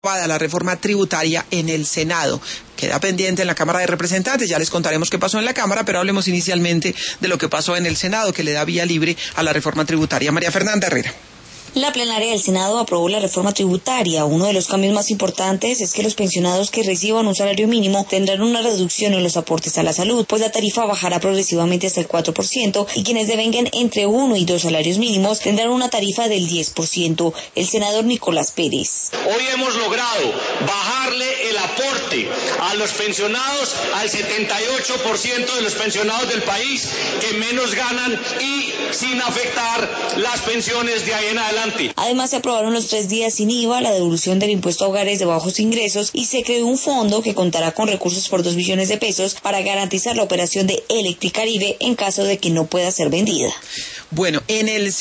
la reforma tributaria en el Senado. Queda pendiente en la Cámara de Representantes, ya les contaremos qué pasó en la Cámara, pero hablemos inicialmente de lo que pasó en el Senado, que le da vía libre a la reforma tributaria. María Fernanda Herrera. La plenaria del Senado aprobó la reforma tributaria. Uno de los cambios más importantes es que los pensionados que reciban un salario mínimo tendrán una reducción en los aportes a la salud, pues la tarifa bajará progresivamente hasta el 4% y quienes devengan entre 1 y 2 salarios mínimos tendrán una tarifa del 10%. El senador Nicolás Pérez. Hoy hemos logrado bajarle el aporte a los pensionados al 78% de los pensionados del país que menos ganan y sin afectar las pensiones de ahí en adelante. Además, se aprobaron los 3 días sin IVA, la devolución del impuesto a hogares de bajos ingresos y se creó un fondo que contará con recursos por 2 billones de pesos para garantizar la operación de Electricaribe en caso de que no pueda ser vendida. Bueno, en el